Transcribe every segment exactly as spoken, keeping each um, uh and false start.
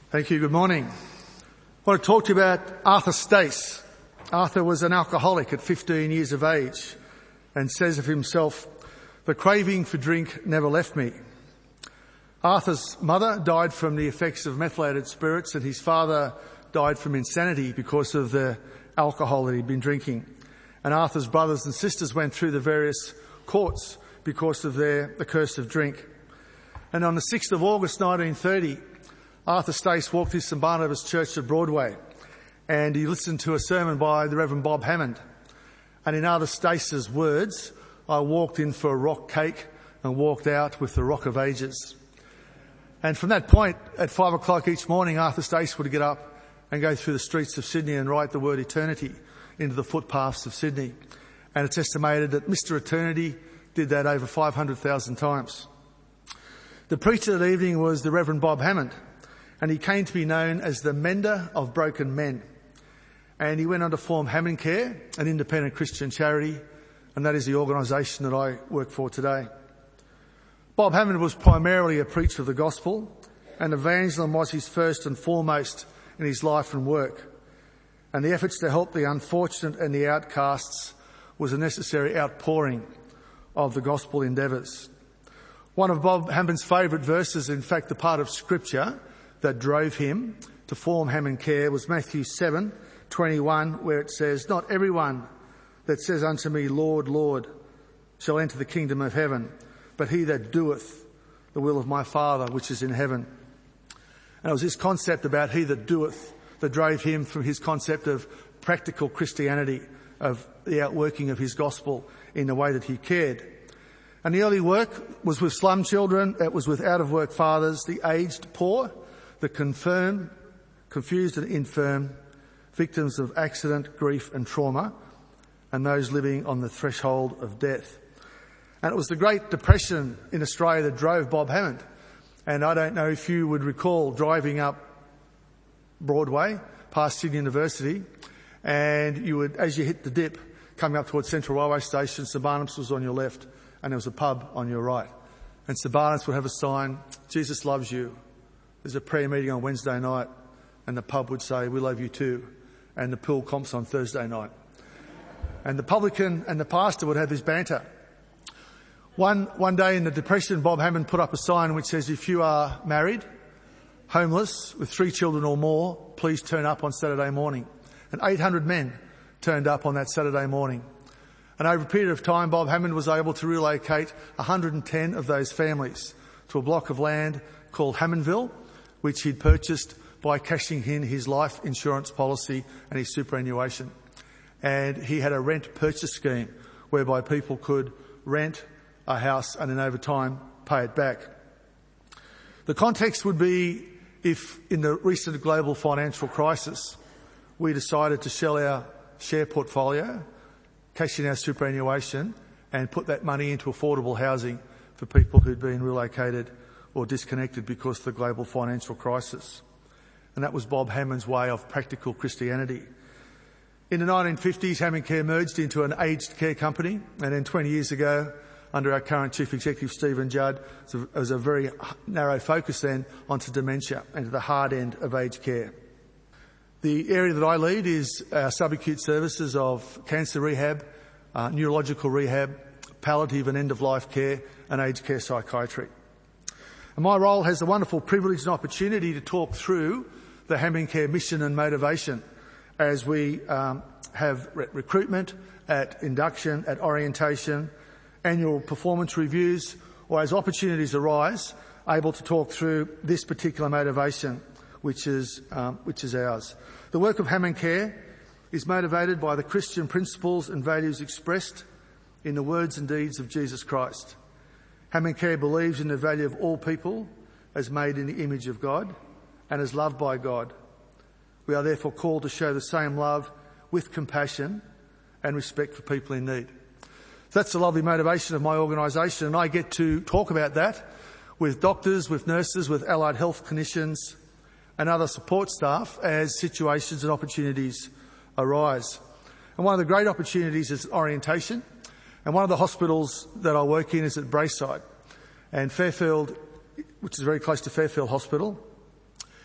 Thank you. Good morning. I want to talk to you about Arthur Stace. Arthur was an alcoholic at fifteen years of age and says of himself, "The craving for drink never left me." Arthur's mother died from the effects of methylated spirits and his father died from insanity because of the alcohol that he'd been drinking. And Arthur's brothers and sisters went through the various courts because of their the curse of drink. And on the sixth of August nineteen thirty, Arthur Stace walked to St Barnabas Church at Broadway and he listened to a sermon by the Reverend Bob Hammond. And in Arthur Stace's words, "I walked in for a rock cake and walked out with the Rock of Ages." And from that point, at five o'clock each morning, Arthur Stace would get up and go through the streets of Sydney and write the word eternity into the footpaths of Sydney. And it's estimated that Mister Eternity did that over five hundred thousand times. The preacher that evening was the Reverend Bob Hammond, and he came to be known as the Mender of Broken Men. And he went on to form Hammond Care, an independent Christian charity, and that is the organisation that I work for today. Bob Hammond was primarily a preacher of the gospel, and evangelism was his first and foremost in his life and work. And the efforts to help the unfortunate and the outcasts was a necessary outpouring of the gospel endeavours. One of Bob Hammond's favourite verses, in fact the part of scripture that drove him to form Hammond Care, was Matthew seven twenty-one, where it says, "Not everyone that says unto me, Lord, Lord, shall enter the kingdom of heaven, but he that doeth the will of my Father which is in heaven." And it was this concept about he that doeth that drove him from his concept of practical Christianity, of the outworking of his gospel in the way that he cared. And the early work was with slum children, it was with out-of-work fathers, the aged poor, the confirmed, confused and infirm, victims of accident, grief and trauma, and those living on the threshold of death. And it was the Great Depression in Australia that drove Bob Hammond. And I don't know if you would recall driving up Broadway past Sydney University, and you would, as you hit the dip, coming up towards Central Railway Station, St Barnabas was on your left and there was a pub on your right. And St Barnabas would have a sign, "Jesus loves you." There's a prayer meeting on Wednesday night, and the pub would say, "We love you too." And the pool comps on Thursday night. And the publican and the pastor would have this banter. One, one day in the Depression, Bob Hammond put up a sign which says, "If you are married, homeless, with three children or more, please turn up on Saturday morning." And eight hundred men turned up on that Saturday morning. And over a period of time, Bob Hammond was able to relocate one hundred ten of those families to a block of land called Hammondville, which he'd purchased by cashing in his life insurance policy and his superannuation. And he had a rent purchase scheme whereby people could rent a house and then over time pay it back. The context would be if in the recent global financial crisis we decided to sell our share portfolio, cash in our superannuation and put that money into affordable housing for people who'd been relocated or disconnected because of the global financial crisis. And that was Bob Hammond's way of practical Christianity. In the nineteen fifties, Hammond Care merged into an aged care company, and then twenty years ago, under our current Chief Executive, Stephen Judd, it was a very narrow focus then onto dementia and to the hard end of aged care. The area that I lead is our subacute services of cancer rehab, uh, neurological rehab, palliative and end-of-life care, and aged care psychiatry. And my role has the wonderful privilege and opportunity to talk through the Hammond Care mission and motivation as we um, have re- recruitment, at induction, at orientation, annual performance reviews, or as opportunities arise, able to talk through this particular motivation, which is um, which is ours. The work of Hammond Care is motivated by the Christian principles and values expressed in the words and deeds of Jesus Christ. Hammond Care believes in the value of all people as made in the image of God and as loved by God. We are therefore called to show the same love with compassion and respect for people in need. So that's the lovely motivation of my organisation, and I get to talk about that with doctors, with nurses, with allied health clinicians and other support staff as situations and opportunities arise. And one of the great opportunities is orientation. And one of the hospitals that I work in is at Braeside. And Fairfield, which is very close to Fairfield Hospital.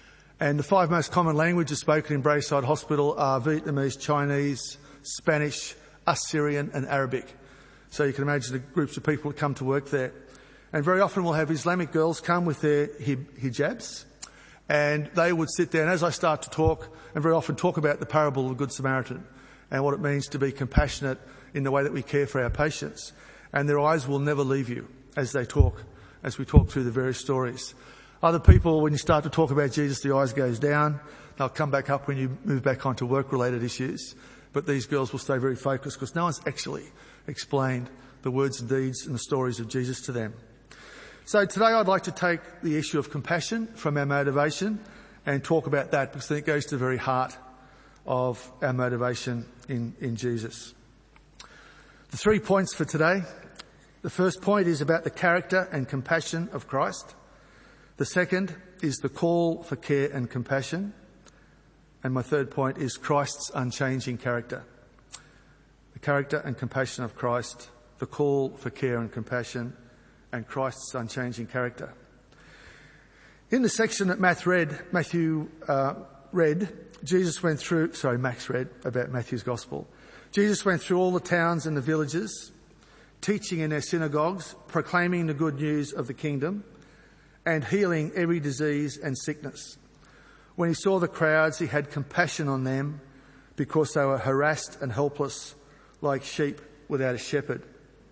And the five most common languages spoken in Braeside Hospital are Vietnamese, Chinese, Spanish, Assyrian and Arabic. So you can imagine the groups of people that come to work there. And very often we'll have Islamic girls come with their hijabs, and they would sit there, and as I start to talk, and very often talk about the parable of the Good Samaritan and what it means to be compassionate in the way that we care for our patients, and their eyes will never leave you as they talk, as we talk through the various stories. Other people, when you start to talk about Jesus, the eyes goes down. They'll come back up when you move back onto work-related issues. But these girls will stay very focused because no one's actually explained the words and deeds and the stories of Jesus to them. So today I'd like to take the issue of compassion from our motivation and talk about that, because I think it goes to the very heart of our motivation in, in Jesus. The three points for today. The first point is about the character and compassion of Christ. The second is the call for care and compassion. And my third point is Christ's unchanging character. The character and compassion of Christ, the call for care and compassion, and Christ's unchanging character. In the section that Matt read, Matthew uh, read, Jesus went through, sorry, Max read about Matthew's Gospel. Jesus went through all the towns and the villages, teaching in their synagogues, proclaiming the good news of the kingdom, and healing every disease and sickness. When he saw the crowds, he had compassion on them because they were harassed and helpless like sheep without a shepherd.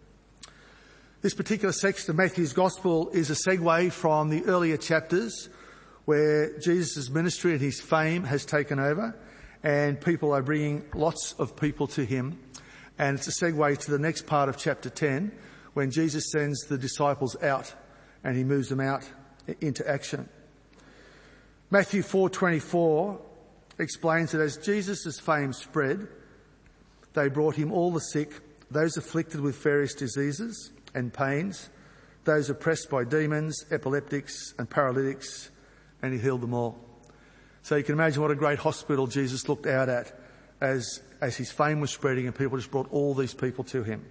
This particular section of Matthew's Gospel is a segue from the earlier chapters where Jesus' ministry and his fame has taken over, and people are bringing lots of people to him. And it's a segue to the next part of chapter ten when Jesus sends the disciples out and he moves them out into action. Matthew four twenty-four explains that as Jesus' fame spread, they brought him all the sick, those afflicted with various diseases and pains, those oppressed by demons, epileptics and paralytics, and he healed them all. So you can imagine what a great hospital Jesus looked out at as, as his fame was spreading, and people just brought all these people to him.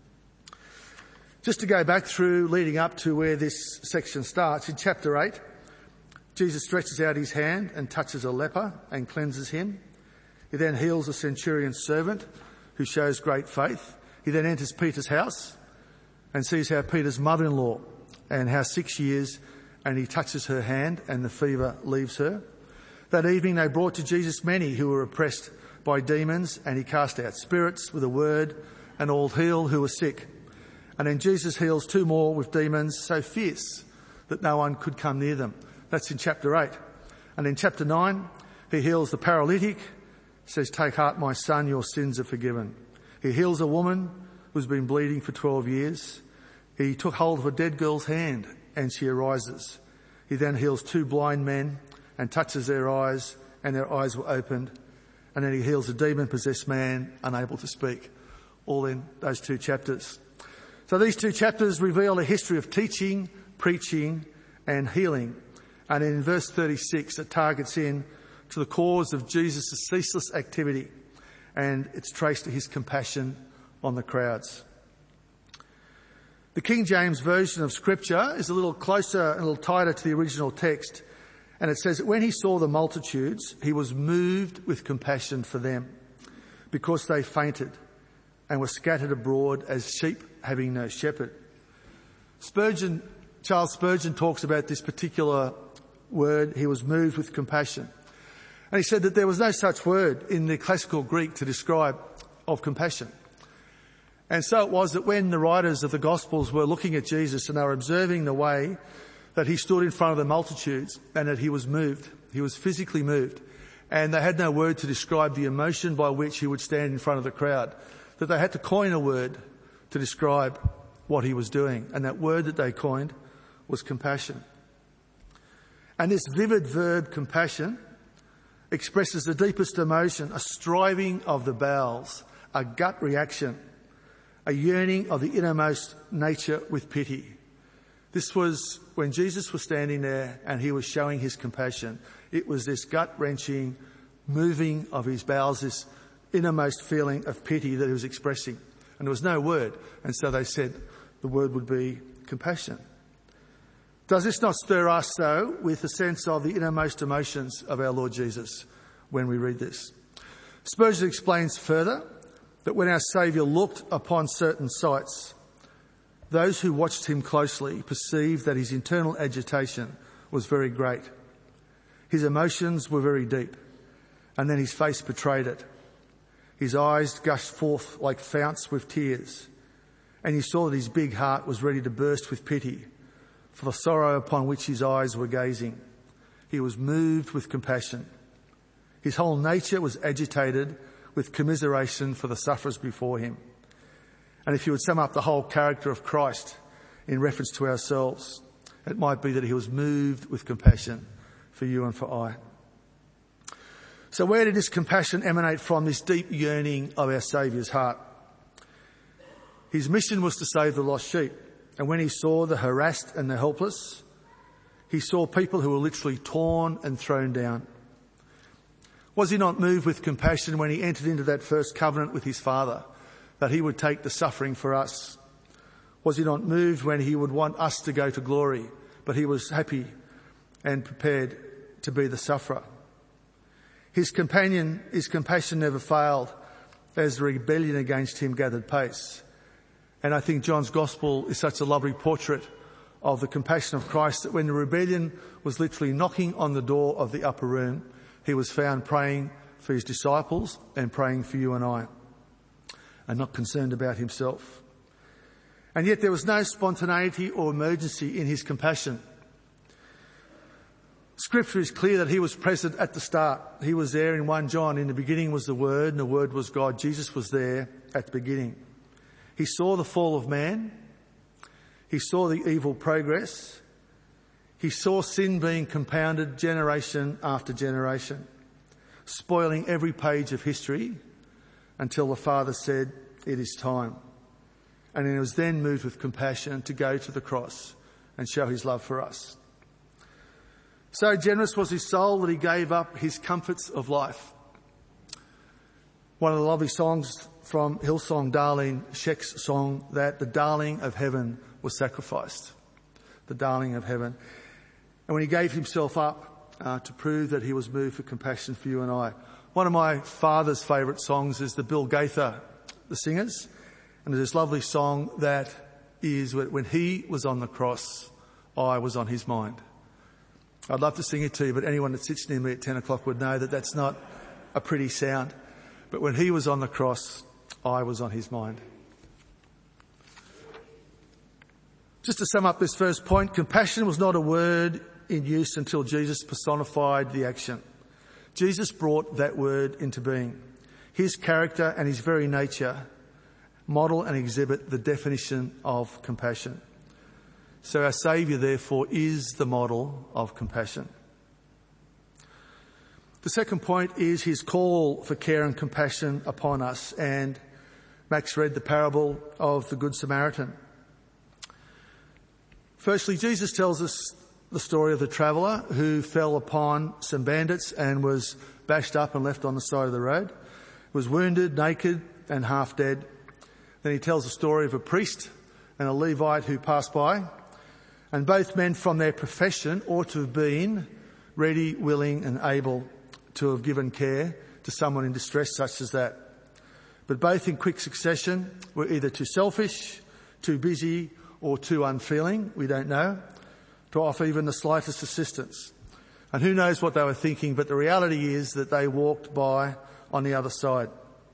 Just to go back through, leading up to where this section starts, in chapter eight, Jesus stretches out his hand and touches a leper and cleanses him. He then heals a centurion's servant who shows great faith. He then enters Peter's house and sees how Peter's mother-in-law and how sick she is, and he touches her hand and the fever leaves her. That evening they brought to Jesus many who were oppressed by demons, and he cast out spirits with a word and all healed who were sick. And then Jesus heals two more with demons so fierce that no one could come near them. That's in chapter eight. And in chapter nine, he heals the paralytic, says, "Take heart, my son, your sins are forgiven." He heals a woman who's been bleeding for twelve years. He took hold of a dead girl's hand and she arises. He then heals two blind men and touches their eyes, and their eyes were opened. And then he heals a demon-possessed man unable to speak. All in those two chapters. So these two chapters reveal a history of teaching, preaching and healing. And in verse thirty-six, it targets in to the cause of Jesus' ceaseless activity, and it's traced to his compassion on the crowds. The King James Version of Scripture is a little closer and a little tighter to the original text, and it says that when he saw the multitudes, he was moved with compassion for them, because they fainted and were scattered abroad as sheep having no shepherd. Spurgeon, Charles Spurgeon talks about this particular word, he was moved with compassion. And he said that there was no such word in the classical Greek to describe of compassion. And so it was that when the writers of the Gospels were looking at Jesus and they were observing the way that he stood in front of the multitudes and that he was moved, he was physically moved, and they had no word to describe the emotion by which he would stand in front of the crowd, that they had to coin a word to describe what he was doing. And that word that they coined was compassion. And this vivid verb, compassion, expresses the deepest emotion, a striving of the bowels, a gut reaction, a yearning of the innermost nature with pity. This was when Jesus was standing there and he was showing his compassion. It was this gut-wrenching moving of his bowels, this innermost feeling of pity that he was expressing. And there was no word. And so they said the word would be compassion. Does this not stir us, though, with a sense of the innermost emotions of our Lord Jesus when we read this? Spurgeon explains further that when our Saviour looked upon certain sights, those who watched him closely perceived that his internal agitation was very great. His emotions were very deep, and then his face betrayed it. His eyes gushed forth like founts with tears, and he saw that his big heart was ready to burst with pity for the sorrow upon which his eyes were gazing. He was moved with compassion. His whole nature was agitated with commiseration for the sufferers before him. And if you would sum up the whole character of Christ in reference to ourselves, it might be that he was moved with compassion for you and for I. So where did this compassion emanate from, this deep yearning of our Saviour's heart? His mission was to save the lost sheep. And when he saw the harassed and the helpless, he saw people who were literally torn and thrown down. Was he not moved with compassion when he entered into that first covenant with his Father, that he would take the suffering for us? Was he not moved when he would want us to go to glory, but he was happy and prepared to be the sufferer? His companion, his compassion never failed as the rebellion against him gathered pace. And I think John's Gospel is such a lovely portrait of the compassion of Christ that when the rebellion was literally knocking on the door of the upper room, he was found praying for his disciples and praying for you and I, and not concerned about himself. And yet there was no spontaneity or emergency in his compassion. Scripture is clear that he was present at the start. He was there in First John. In the beginning was the Word, and the Word was God. Jesus was there at the beginning. He saw the fall of man. He saw the evil progress. He saw sin being compounded generation after generation, spoiling every page of history until the Father said, "It is time." And he was then moved with compassion to go to the cross and show his love for us. So generous was his soul that he gave up his comforts of life. One of the lovely songs from Hillsong, Darlene Sheck's song, that the darling of heaven was sacrificed. The darling of heaven. And when he gave himself up uh, to prove that he was moved with compassion for you and I. One of my father's favourite songs is the Bill Gaither, the singers. And there's this lovely song that is, when he was on the cross, I was on his mind. I'd love to sing it to you, but anyone that sits near me at ten o'clock would know that that's not a pretty sound. But when he was on the cross, I was on his mind. Just to sum up this first point, compassion was not a word in use until Jesus personified the action. Jesus brought that word into being. His character and his very nature model and exhibit the definition of compassion. So our Saviour, therefore, is the model of compassion. The second point is his call for care and compassion upon us. And Max read the parable of the Good Samaritan. Firstly, Jesus tells us the story of the traveller who fell upon some bandits and was bashed up and left on the side of the road, was wounded, naked and half dead. Then he tells the story of a priest and a Levite who passed by, and both men from their profession ought to have been ready, willing and able to have given care to someone in distress such as that. But both in quick succession were either too selfish, too busy or too unfeeling, we don't know, to offer even the slightest assistance. And who knows what they were thinking, but the reality is that they walked by on the other side.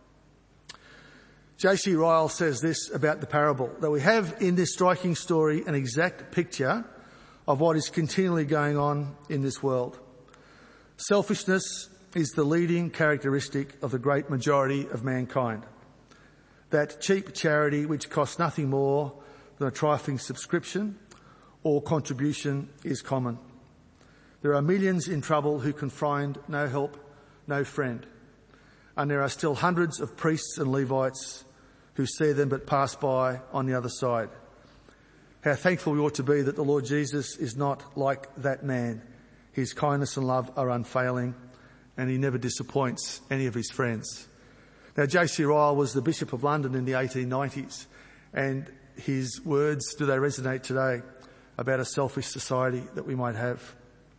J C Ryle says this about the parable, that we have in this striking story an exact picture of what is continually going on in this world. Selfishness is the leading characteristic of the great majority of mankind. That cheap charity which costs nothing more than a trifling subscription or contribution is common. There are millions in trouble who can find no help, no friend. And there are still hundreds of priests and Levites who see them but pass by on the other side. How thankful we ought to be that the Lord Jesus is not like that man. His kindness and love are unfailing, and he never disappoints any of his friends. Now, J C Ryle was the Bishop of London in the eighteen nineties, and his words, do they resonate today? about a selfish society that we might have.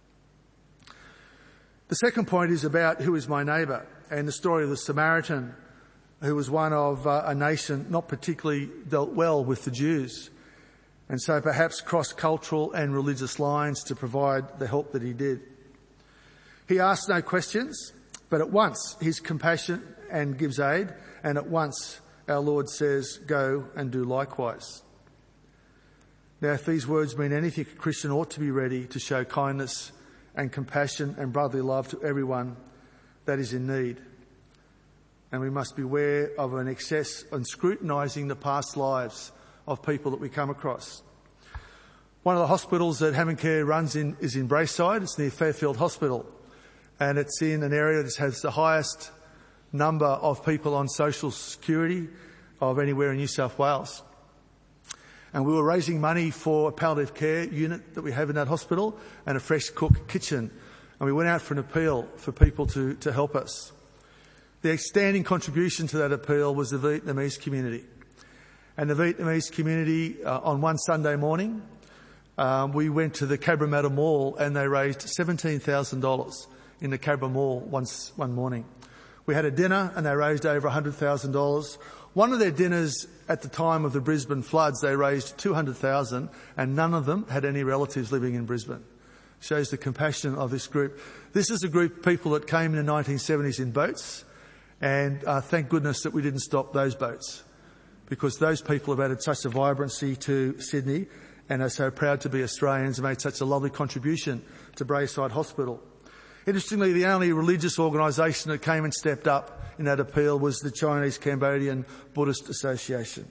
The second point is about who is my neighbour, and the story of the Samaritan, who was one of uh, a nation not particularly dealt well with the Jews, and so perhaps crossed cultural and religious lines to provide the help that he did. He asks no questions, but at once he's compassionate and gives aid, and at once our Lord says, go and do likewise. Now, if these words mean anything, a Christian ought to be ready to show kindness and compassion and brotherly love to everyone that is in need. And we must beware of an excess in scrutinising the past lives of people that we come across. One of the hospitals that HammondCare runs in is in Braeside. It's near Fairfield Hospital, and it's in an area that has the highest number of people on social security of anywhere in New South Wales. And we were raising money for a palliative care unit that we have in that hospital and a fresh cook kitchen. And we went out for an appeal for people to, to help us. The outstanding contribution to that appeal was the Vietnamese community. And the Vietnamese community, uh, on one Sunday morning, um, we went to the Cabramatta Mall and they raised seventeen thousand dollars in the Cabra Mall once, one morning. We had a dinner and they raised over one hundred thousand dollars. One of their dinners at the time of the Brisbane floods, they raised two hundred thousand dollars and none of them had any relatives living in Brisbane. Shows the compassion of this group. This is a group of people that came in the nineteen seventies in boats, and uh, thank goodness that we didn't stop those boats, because those people have added such a vibrancy to Sydney and are so proud to be Australians and made such a lovely contribution to Braeside Hospital. Interestingly, the only religious organisation that came and stepped up in that appeal was the Chinese Cambodian Buddhist Association.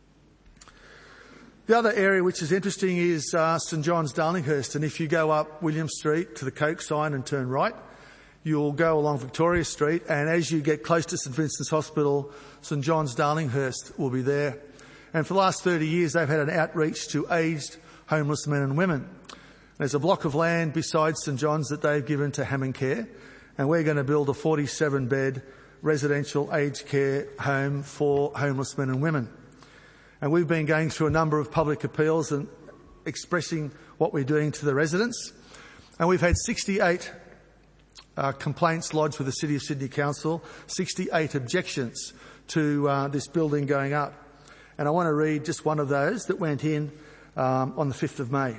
The other area which is interesting is uh, St John's, Darlinghurst, and if you go up William Street to the Coke sign and turn right, you'll go along Victoria Street, and as you get close to St Vincent's Hospital, St John's, Darlinghurst will be there. And for the last thirty years, they've had an outreach to aged homeless men and women. There's a block of land beside St John's that they've given to HammondCare, and we're going to build a forty-seven bed residential aged care home for homeless men and women. And we've been going through a number of public appeals and expressing what we're doing to the residents. And we've had sixty-eight uh, complaints lodged with the City of Sydney Council, sixty-eight objections to uh, this building going up. And I want to read just one of those that went in um, on the fifth of May.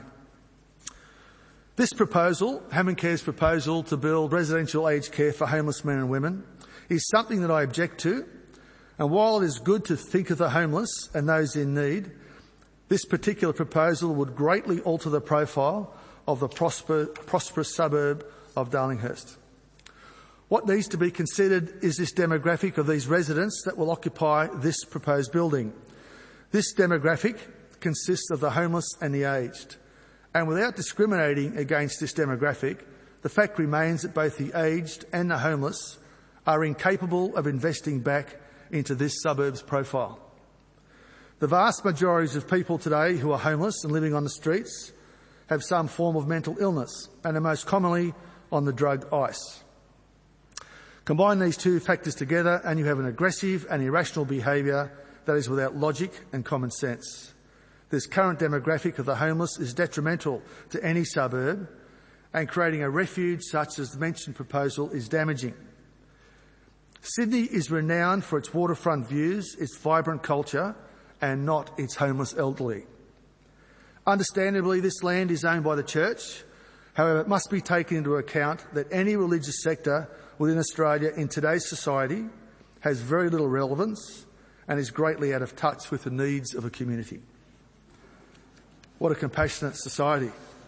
This proposal, HammondCare's proposal to build residential aged care for homeless men and women, is something that I object to. And while it is good to think of the homeless and those in need, this particular proposal would greatly alter the profile of the prosper, prosperous suburb of Darlinghurst. What needs to be considered is this demographic of these residents that will occupy this proposed building. This demographic consists of the homeless and the aged. And without discriminating against this demographic, the fact remains that both the aged and the homeless are incapable of investing back into this suburb's profile. The vast majority of people today who are homeless and living on the streets have some form of mental illness and are most commonly on the drug ice. Combine these two factors together and you have an aggressive and irrational behaviour that is without logic and common sense. This current demographic of the homeless is detrimental to any suburb, and creating a refuge such as the mentioned proposal is damaging. Sydney is renowned for its waterfront views, its vibrant culture, and not its homeless elderly. Understandably, this land is owned by the church. However, it must be taken into account that any religious sector within Australia in today's society has very little relevance and is greatly out of touch with the needs of a community. What a compassionate society.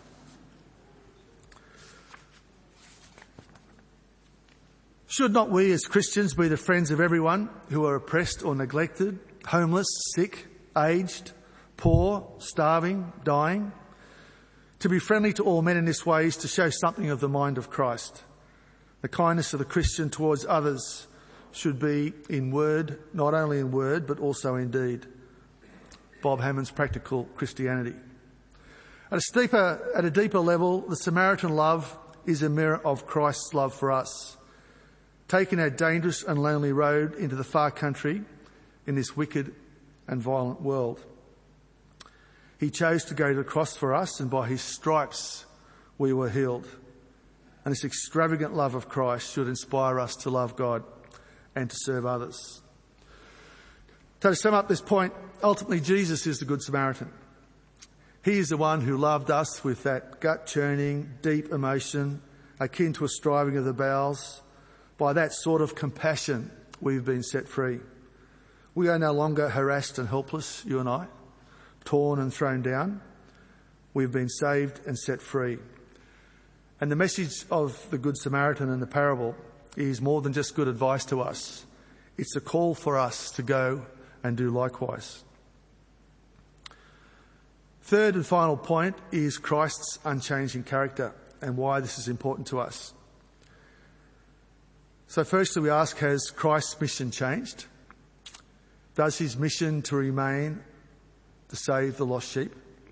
Should not we as Christians be the friends of everyone who are oppressed or neglected, homeless, sick, aged, poor, starving, dying? To be friendly to all men in this way is to show something of the mind of Christ. The kindness of the Christian towards others should be in word, not only in word, but also in deed. Bob Hammond's Practical Christianity. At a deeper, at a deeper level, the Samaritan love is a mirror of Christ's love for us. Taking our dangerous and lonely road into the far country in this wicked and violent world. He chose to go to the cross for us, and by his stripes we were healed. And this extravagant love of Christ should inspire us to love God and to serve others. So to sum up this point, ultimately Jesus is the Good Samaritan. He is the one who loved us with that gut-churning, deep emotion, akin to a striving of the bowels. By that sort of compassion, we've been set free. We are no longer harassed and helpless, you and I, torn and thrown down. We've been saved and set free. And the message of the Good Samaritan in the parable is more than just good advice to us. It's a call for us to go and do likewise. Third and final point is Christ's unchanging character and why this is important to us. So firstly we ask, has Christ's mission changed? Does his mission to remain to save the lost sheep?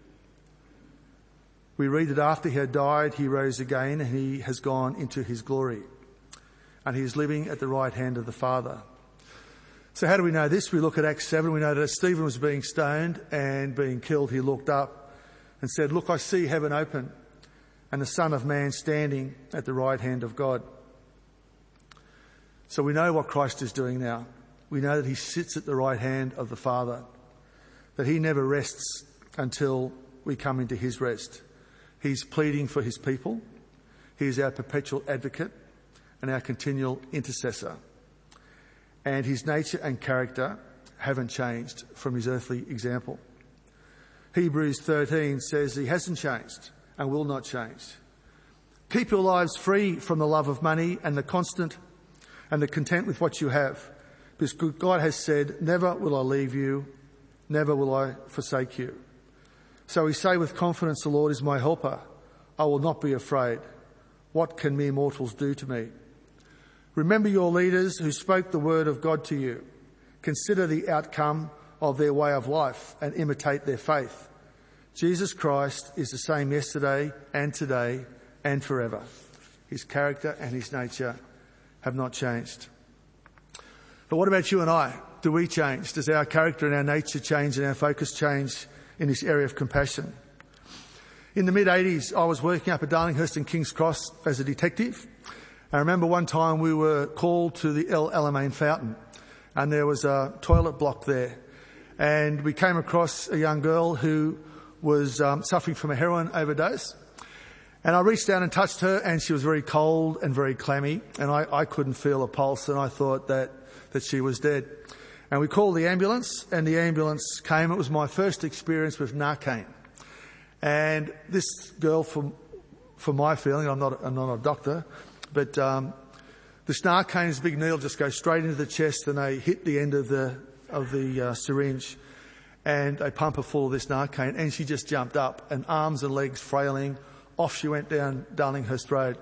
We read that after he had died, he rose again and he has gone into his glory. And he is living at the right hand of the Father. So how do we know this? We look at Acts seven. We know that as Stephen was being stoned and being killed, he looked up and said, "Look, I see heaven open and the Son of Man standing at the right hand of God." So we know what Christ is doing now. We know that he sits at the right hand of the Father, that he never rests until we come into his rest. He's pleading for his people. He is our perpetual advocate and our continual intercessor. And his nature and character haven't changed from his earthly example. Hebrews thirteen says he hasn't changed and will not change. Keep your lives free from the love of money and the constant and the content with what you have. Because God has said, "Never will I leave you, never will I forsake you." So we say with confidence, "The Lord is my helper. I will not be afraid. What can mere mortals do to me?" Remember your leaders who spoke the word of God to you. Consider the outcome of their way of life and imitate their faith. Jesus Christ is the same yesterday and today and forever. His character and his nature have not changed. But what about you and I? Do we change? Does our character and our nature change and our focus change in this area of compassion? In the mid eighties, I was working up at Darlinghurst and King's Cross as a detective. I remember one time we were called to the El Alamein fountain and there was a toilet block there. And we came across a young girl who was um, suffering from a heroin overdose. And I reached down and touched her and she was very cold and very clammy. And I, I couldn't feel a pulse and I thought that, that she was dead. And we called the ambulance and the ambulance came. It was my first experience with Narcan. And this girl, from, from my feeling, I'm not, I'm not a doctor, but um, this Narcan, this big needle, just goes straight into the chest and they hit the end of the of the uh, syringe and they pump her full of this Narcan and she just jumped up and arms and legs frailing, off she went down Darlinghurst Road.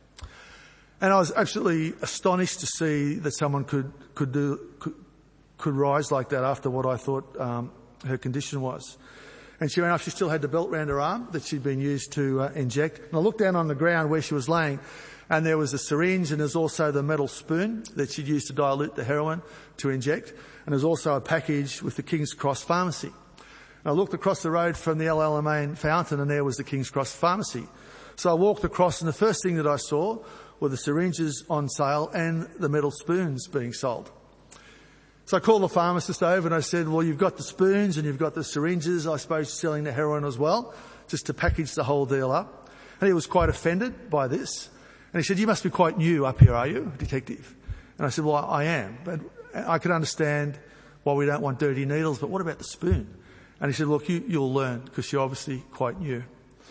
And I was absolutely astonished to see that someone could could do could, could rise like that after what I thought um, her condition was. And she ran up, she still had the belt round her arm that she'd been used to uh, inject. And I looked down on the ground where she was laying and there was a syringe and there's also the metal spoon that she'd used to dilute the heroin to inject. And there's also a package with the King's Cross Pharmacy. And I looked across the road from the El Alamein fountain and there was the King's Cross Pharmacy. So I walked across and the first thing that I saw were the syringes on sale and the metal spoons being sold. So I called the pharmacist over and I said, "Well, you've got the spoons and you've got the syringes. I suppose you're selling the heroin as well, just to package the whole deal up." And he was quite offended by this. And he said, "You must be quite new up here, are you, detective?" And I said, "Well, I am. But I could understand why we don't want dirty needles, but what about the spoon?" And he said, "Look, you, you'll learn because you're obviously quite new."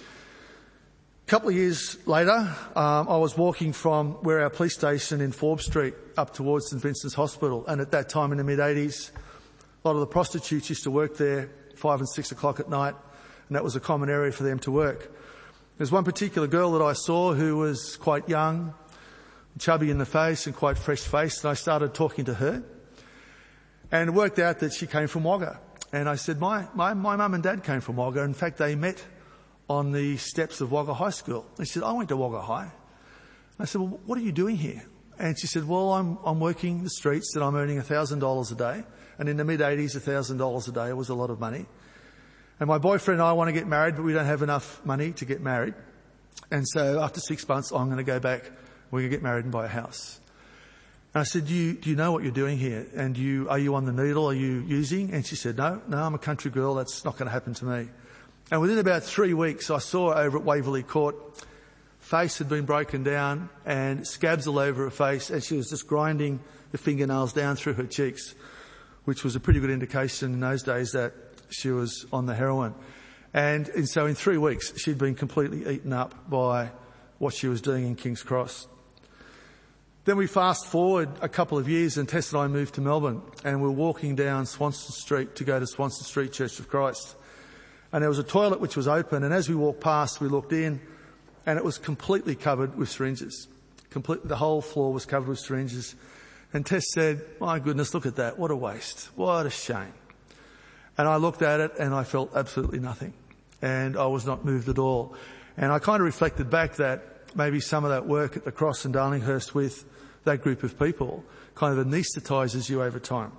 A couple of years later, um, I was walking from where our police station in Forbes Street up towards St Vincent's Hospital. And at that time in the mid eighties, a lot of the prostitutes used to work there five and six o'clock at night. And that was a common area for them to work. There's one particular girl that I saw who was quite young, chubby in the face and quite fresh-faced. And I started talking to her. And it worked out that she came from Wagga. And I said, my, my, my mum and dad came from Wagga. In fact, they met on the steps of Wagga High School. And she said, "I went to Wagga High." I said, "Well, what are you doing here?" And she said, "Well, I'm, I'm working the streets and I'm earning a thousand dollars a day." And in the mid eighties, a thousand dollars a day was a lot of money. And my boyfriend and I want to get married, but we don't have enough money to get married. And so after six months, I'm going to go back. We're going to get married and buy a house. And I said, do you, do you know what you're doing here? And you, are you on the needle? Are you using? And she said, no, no, I'm a country girl. That's not going to happen to me. And within about three weeks, I saw her over at Waverley Court. Face had been broken down and scabs all over her face, and she was just grinding the fingernails down through her cheeks, which was a pretty good indication in those days that she was on the heroin. And, and so in three weeks, she'd been completely eaten up by what she was doing in King's Cross. Then we fast forward a couple of years, and Tess and I moved to Melbourne, and we were walking down Swanston Street to go to Swanston Street Church of Christ. And there was a toilet which was open, and as we walked past, we looked in, and it was completely covered with syringes. Complete, the whole floor was covered with syringes. And Tess said, my goodness, look at that. What a waste. What a shame. And I looked at it and I felt absolutely nothing. And I was not moved at all. And I kind of reflected back that maybe some of that work at the Cross in Darlinghurst with that group of people kind of anaesthetises you over time.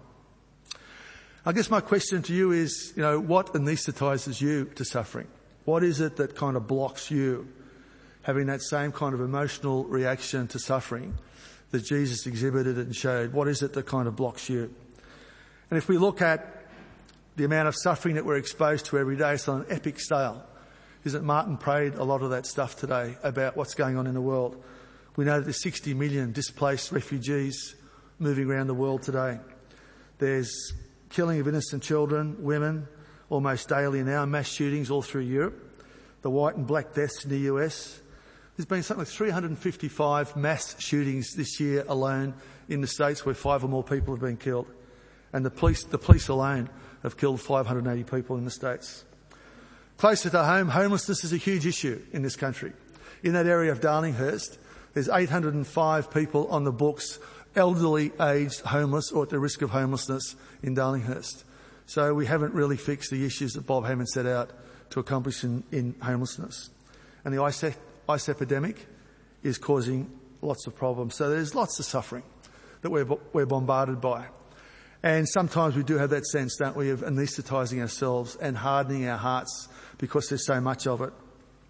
I guess my question to you is, you know, what anaesthetises you to suffering? What is it that kind of blocks you having that same kind of emotional reaction to suffering that Jesus exhibited and showed? What is it that kind of blocks you? And if we look at the amount of suffering that we're exposed to every day, it's on an epic scale. Isn't Martin prayed a lot of that stuff today about what's going on in the world? We know that there's sixty million displaced refugees moving around the world today. There's killing of innocent children, women, almost daily now, mass shootings all through Europe, the white and black deaths in the U S. There's been something like three hundred fifty-five mass shootings this year alone in the States where five or more people have been killed. And the police, the police alone have killed five hundred eighty people in the States. Closer to home, homelessness is a huge issue in this country. In that area of Darlinghurst, there's eight hundred five people on the books, elderly, aged, homeless or at the risk of homelessness in Darlinghurst. So we haven't really fixed the issues that Bob Hammond set out to accomplish in, in homelessness. And the ice, ice epidemic is causing lots of problems. So there's lots of suffering that we're, we're bombarded by. And sometimes we do have that sense, don't we, of anaesthetising ourselves and hardening our hearts because there's so much of it.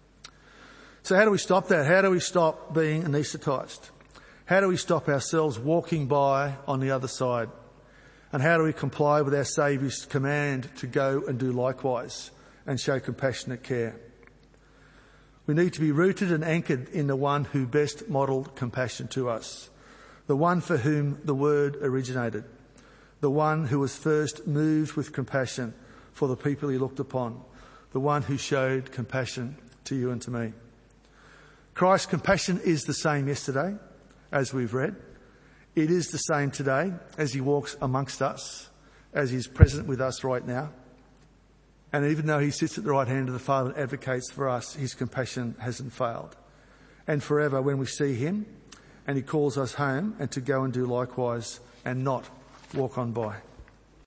So how do we stop that? How do we stop being anaesthetised? How do we stop ourselves walking by on the other side? And how do we comply with our Saviour's command to go and do likewise and show compassionate care? We need to be rooted and anchored in the one who best modelled compassion to us, the one for whom the word originated, the one who was first moved with compassion for the people he looked upon, the one who showed compassion to you and to me. Christ's compassion is the same yesterday, as we've read. It is the same today as he walks amongst us, as he's present with us right now. And even though he sits at the right hand of the Father and advocates for us, his compassion hasn't failed. And forever when we see him and he calls us home and to go and do likewise and not walk on by.